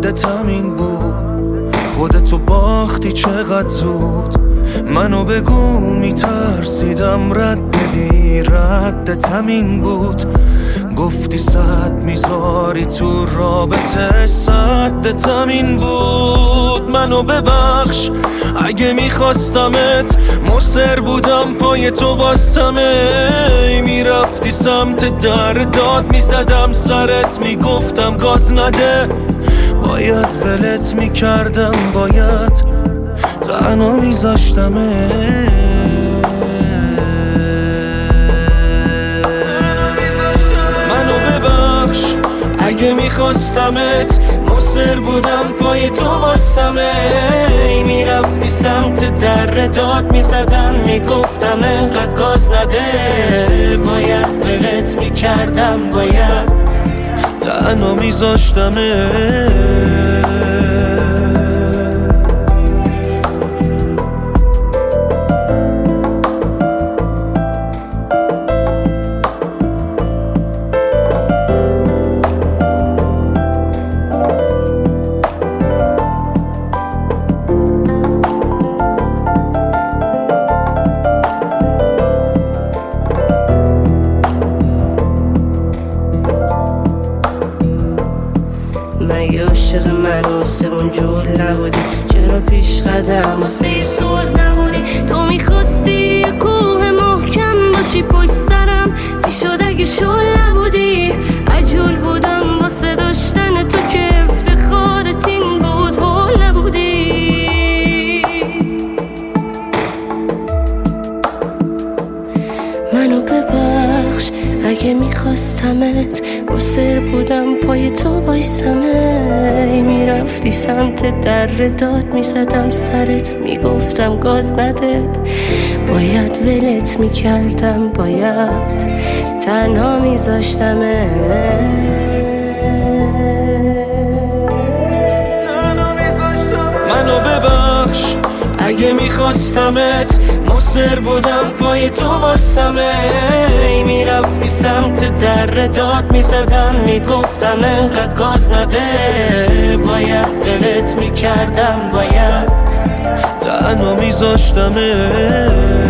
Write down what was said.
ردت همین بود، خودتو باختی چقدر زود. منو بگو میترسیدم رد بدی، ردت همین بود. گفتی صد میذاری تو رابطه، صدت همین بود. منو ببخش اگه میخواستمت، مصر بودم پای تو واستمه. میرفتی سمت در داد میزدم سرت، میگفتم گاز نده. باید ولت میکردم، باید تنها میذاشتمه. منو ببخش اگه میخواستمت، مصر بودم پای تو واستمه. میرفتی سمت در داد میزدم، میگفتم انقدر گاز نده. باید ولت میکردم، باید تنها میذاشتمه. مگه عاشق من آسمون جول نبودی؟ چرا پیش قدم واسه سول نبودی؟ تو میخواستی یه کوه محکم باشی پشت سرم، میشد اگه شل نبودی. عجول بودم واسه داشتن تو که افتخارت این بود، هول نبودی. منو ببخش اگه میخواستمت، مصر بودم پای تو وایسمه. میرفتی سمت در داد میزدم سرت، میگفتم گاز نده. باید ولت میکردم، باید تنها میذاشتمه. منو ببخش اگه میخواستمت، مصر بودم پای تو واستمه. میرفتی سمت در داد میزدم، میگفتم انقدر گاز نده. باید ولت میکردم، باید تنها میذاشتمه.